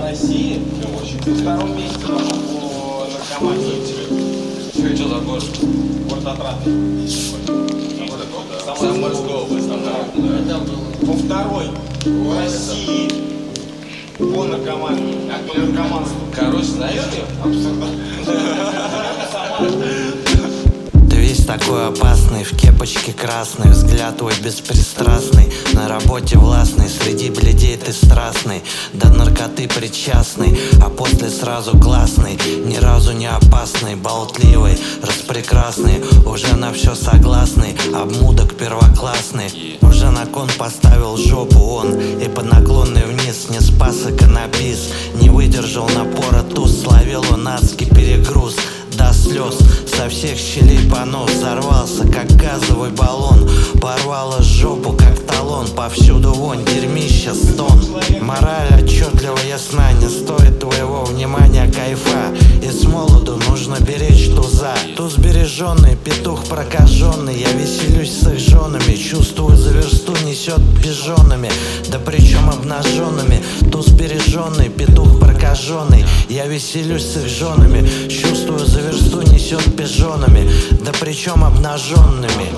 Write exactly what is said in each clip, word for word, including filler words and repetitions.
России на втором месте по наркомании. Что, что за город? Город Отрадный. Самарская область. По второй в России по наркомании. А по наркоманству. Короче, знаешь, Ты весь такой опасный, в кепочке красный, взгляд твой беспристрастный, на работе властный, среди бледей ты страстный, до наркоты причастный, а после сразу классный, ни разу не опасный, болтливый, распрекрасный, уже на все согласный, обмудок первоклассный, уже на кон поставил жопу он, и под наклонный вниз не спас иконопис, не выдержал напора туз, словил он адский перегруз. До слез, со всех щелей понос, взорвался, как газовый баллон, порвало жопу, как талон, повсюду вонь, дерьмища, стон. Мораль отчетливо ясна, не стоит твоего внимания кайфа, и с молоду нужно беречь туза. Туз береженный, петух прокаженный, я веселюсь с их женами, чувствую за версту несет пижонами, да причем обнаженными. Туз береженный, петух прокаженный, я веселюсь с их женами, чувствую за версту несет пижонами, да причем обнаженными.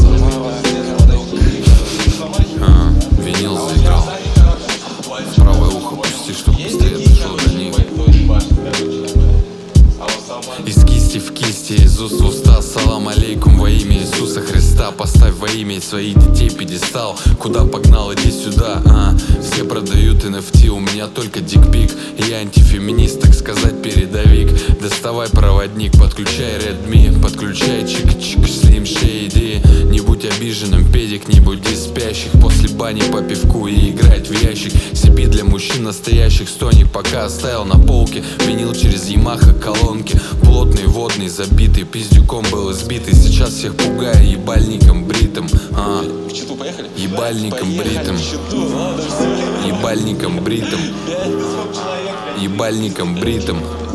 А, винил заиграл. Правое ухо пусти, чтоб быстрее дошло до них. Из кисти в кисти, из уст в уста. Салам алейкум во имя Иисуса Христа. Поставь во имя своих детей пьедестал. Куда погнал, иди сюда, а. Все продают эн эф ти, у меня только дикпик. Я антифеминист, так сказать, передовик. Доставай проводник, подключай Redmi, подключай чик-чик, Slim Shady. Не будь обиженным, педик, не буди спящих. После бани по пивку и играть в ящик. Себе для мужчин настоящих стоник пока оставил на полке. Винил через Ямаха колонки. Плотный, водный, забитый, пиздюком был избитый. Сейчас всех пугаю ебальником бритым, а. Ебальником бритым. Ебальником бритым. Ебальником бритым.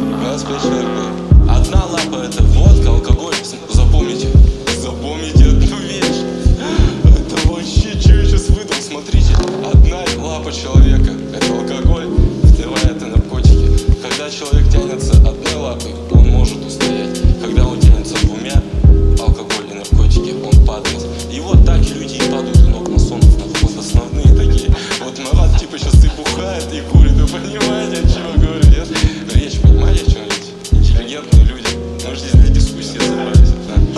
Одна лапа — это водка, алкоголь. Запомните, запомните одну вещь. Это вообще, что я сейчас выдал, смотрите. Одна лапа человека — это алкоголь, вторая — это наркотики. Когда человек тянется одной лапой, он может устоять. Когда он тянется двумя, алкоголь и наркотики, он падает. И вот так люди и падают у ног масонов. Вот основные такие. Вот Марат типа сейчас и бухает, и курит. Вы понимаете, о чем я говорю, нет? Речь, понимаете, о чем речь? Интеллигентные люди. Мы же здесь для дискуссии собрались.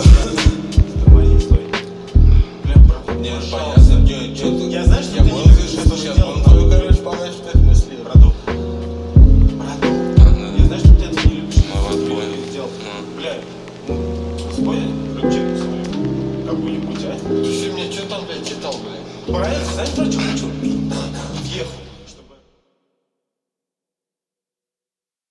Нет, понятно. Я знаю, что ты не любишь это дело. Ну, короче, помочь в твоих мыслях. Продул. Продул. Я знаю, что ты это не любишь. Марат понял. Бля, ну, спой ключик свою. Какую-нибудь, а? Ты мне что там, блядь, читал, блядь? Правильно, знаешь, про что хочу?